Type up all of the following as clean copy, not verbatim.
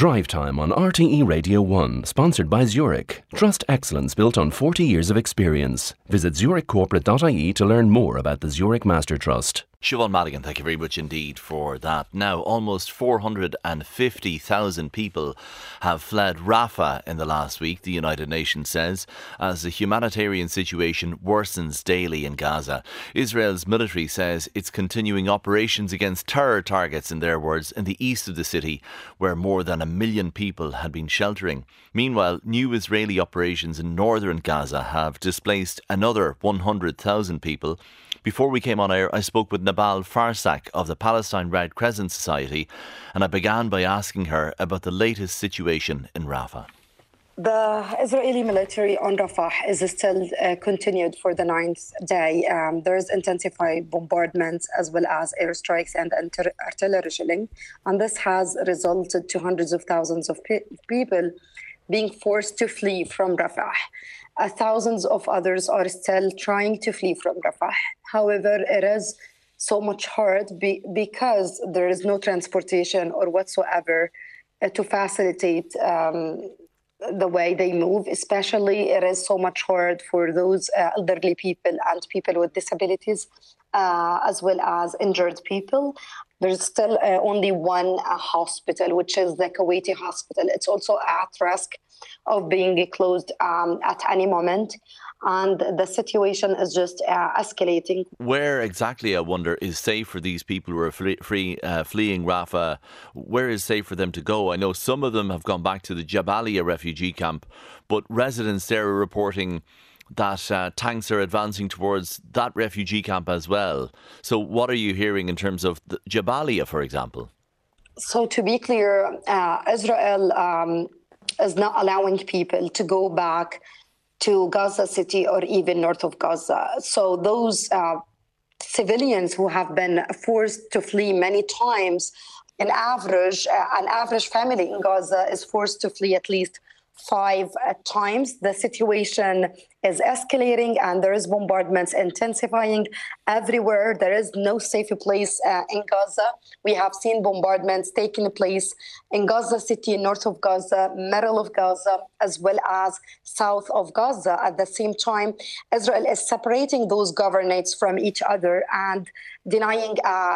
Drive Time on RTE Radio 1, sponsored by Zurich. Trust excellence built on 40 years of experience. Visit zurichcorporate.ie to learn more about the Zurich Master Trust. Siobhan Madigan, thank you very much indeed for that. Now, almost 450,000 people have fled Rafah in the last week, the United Nations says, as the humanitarian situation worsens daily in Gaza. Israel's military says it's continuing operations against terror targets, in their words, in the east of the city, where more than 1 million people had been sheltering. Meanwhile, new Israeli operations in northern Gaza have displaced another 100,000 people. Before we came on air, I spoke with Nabal Farsak of the Palestine Red Crescent Society, and I began by asking her about the latest situation in Rafah. The Israeli military on Rafah is still continued for the 9th day. There's intensified bombardments as well as airstrikes and artillery shelling, and this has resulted to hundreds of thousands of people being forced to flee from Rafah. Thousands of others are still trying to flee from Rafah. However, it is so much hard because there is no transportation or whatsoever to facilitate the way they move. Especially, it is so much hard for those elderly people and people with disabilities, as well as injured people. There's still only one hospital, which is the Kuwaiti hospital. It's also at risk of being closed at any moment. And the situation is just escalating. Where exactly, I wonder, is safe for these people who are fleeing Rafah? Where is safe for them to go? I know some of them have gone back to the Jabalia refugee camp, but residents there are reporting that tanks are advancing towards that refugee camp as well. So what are you hearing in terms of Jabalia, for example? So to be clear, Israel is not allowing people to go back to Gaza City or even north of Gaza. So those civilians who have been forced to flee many times, an average family in Gaza is forced to flee at least 5 times. The situation is escalating and there is bombardments intensifying everywhere. There is no safe place in Gaza. We have seen bombardments taking place in Gaza City, north of Gaza, middle of Gaza, as well as south of Gaza. At the same time, Israel is separating those governorates from each other and denying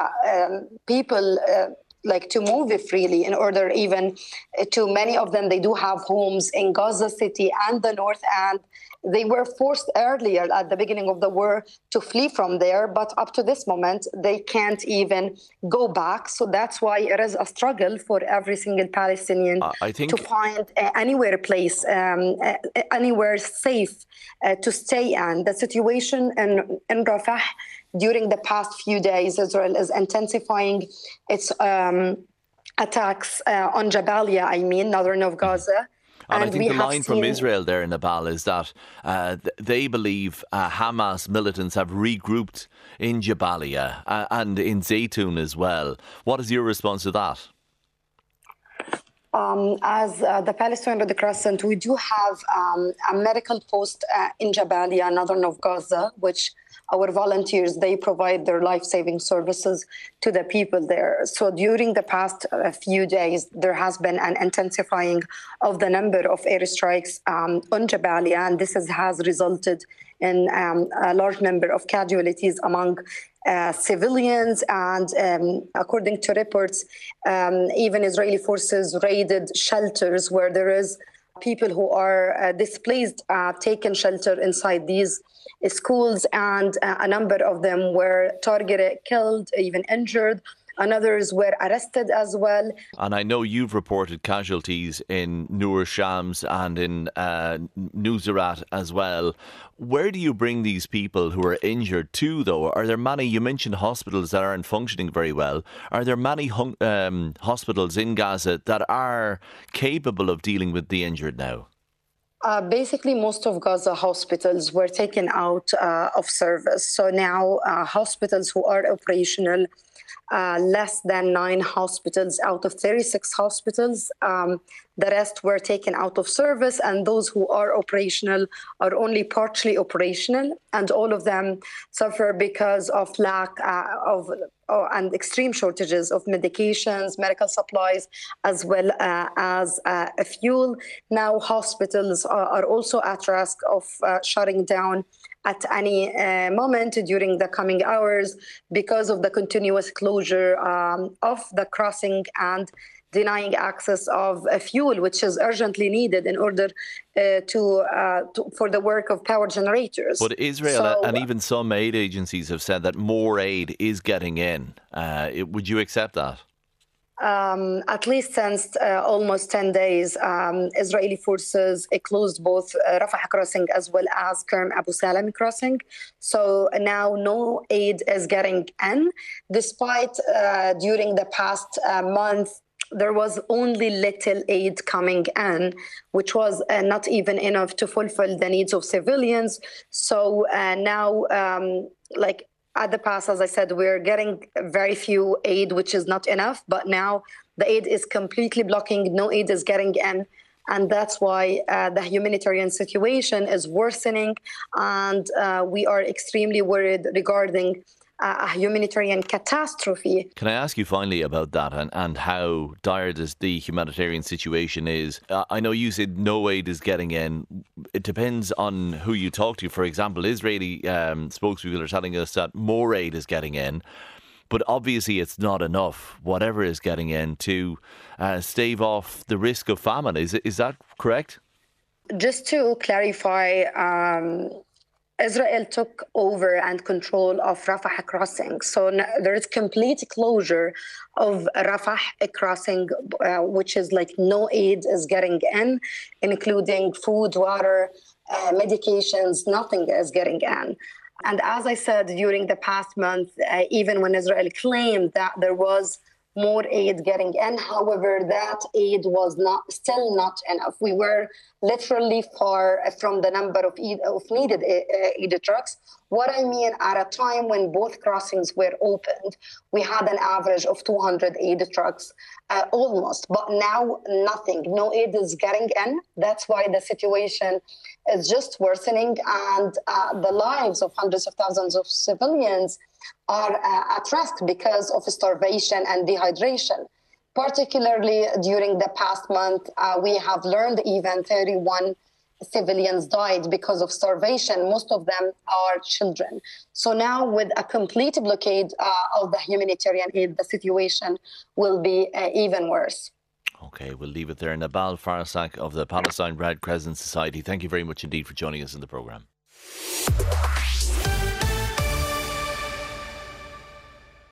people to move freely in order even to many of them. They do have homes in Gaza City and the north, and they were forced earlier at the beginning of the war to flee from there. But up to this moment, they can't even go back. So that's why it is a struggle for every single Palestinian to find anywhere safe to stay in. The situation in Rafah during the past few days, Israel is intensifying its attacks on Jabalia, northern of Gaza. And I think the line from Israel there, Nabal, is that they believe Hamas militants have regrouped in Jabalia and in Zaytun as well. What is your response to that? As the Palestine Red Crescent, we do have a medical post in Jabalia, northern of Gaza, which our volunteers, they provide their life-saving services to the people there. So during the past few days, there has been an intensifying of the number of airstrikes on Jabalia, and this has resulted in a large number of casualties among civilians. And according to reports, even Israeli forces raided shelters where there is people who are displaced, taken shelter inside these schools, and a number of them were targeted, killed, even injured, and others were arrested as well. And I know you've reported casualties in Nur Shams and in Nuseirat as well. Where do you bring these people who are injured to, though? Are there many, you mentioned hospitals that aren't functioning very well. Are there many hospitals in Gaza that are capable of dealing with the injured now? Basically, most of Gaza hospitals were taken out of service. So now hospitals who are operational, less than 9 hospitals out of 36 hospitals. The rest were taken out of service, and those who are operational are only partially operational, and all of them suffer because of lack of and extreme shortages of medications, medical supplies, as well as fuel. Now hospitals are also at risk of shutting down at any moment during the coming hours because of the continuous closure of the crossing and denying access of fuel, which is urgently needed in order for the work of power generators. But Israel and even some aid agencies have said that more aid is getting in. Would you accept that? At least since almost 10 days, Israeli forces closed both Rafah crossing as well as Kerm Abu Salem crossing. So now no aid is getting in, despite during the past month, there was only little aid coming in, which was not even enough to fulfill the needs of civilians. So now, at the past, as I said, we're getting very few aid, which is not enough. But now the aid is completely blocking. No aid is getting in. And that's why the humanitarian situation is worsening. And we are extremely worried regarding a humanitarian catastrophe. Can I ask you finally about that and how dire the humanitarian situation is? I know you said no aid is getting in. It depends on who you talk to. For example, Israeli spokespeople are telling us that more aid is getting in, but obviously it's not enough, whatever is getting in, to stave off the risk of famine. Is that correct? Just to clarify, Israel took over and control of Rafah crossing. So there is complete closure of Rafah crossing, which is like no aid is getting in, including food, water, medications, nothing is getting in. And as I said, during the past month, even when Israel claimed that there was more aid getting in, however, that aid was still not enough. We were literally far from the number of needed aid trucks. What I mean, at a time when both crossings were opened, we had an average of 200 aid trucks almost, but now nothing. No aid is getting in. That's why the situation is just worsening, and the lives of hundreds of thousands of civilians are at risk because of starvation and dehydration. Particularly during the past month, we have learned even 31 civilians died because of starvation. Most of them are children. So now with a complete blockade of the humanitarian aid, the situation will be even worse. Okay, we'll leave it there. Nabal Farasak of the Palestine Red Crescent Society, thank you very much indeed for joining us in the programme.